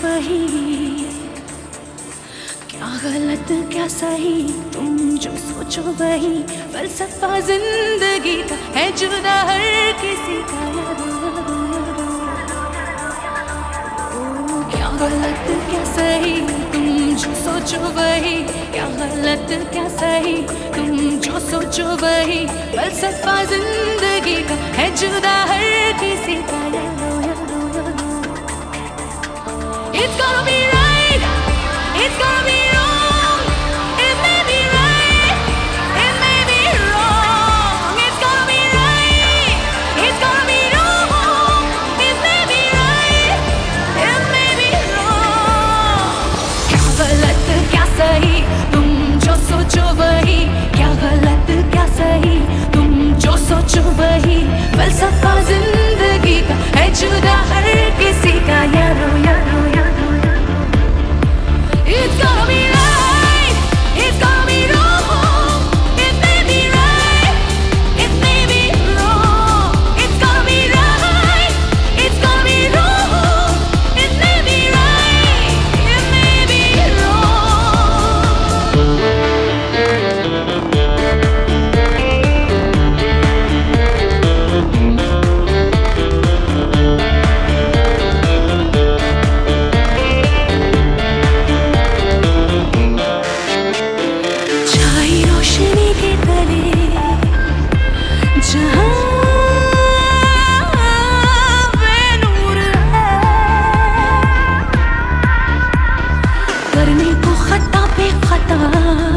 वही, क्या गलत क्या सही तुम जो सोचो वही। फलसफा जिंदगी का है जुदा हर किसी का, क्या गलत क्या सही तुम जो सोचो वही। क्या गलत क्या सही तुम जो सोचो वही। फलसफा जिंदगी का है जुदा हर किसी का। It's gonna be right, it's gonna be wrong. It may be right, it may be wrong. It's gonna be right, it's gonna be wrong. It may be right, it may be wrong. क्या गलत क्या सही तुम जो सोचो वही। क्या गलत क्या सही तुम जो सोचो वही। फलसफा जिंदगी का है जुदा हर किसी का। यारो यारो यारो, it's gonna be right, it's gonna be wrong. It may be right, it may be wrong. It's gonna be right, it's gonna be wrong. It may be right, it may be करने को खता पे खता।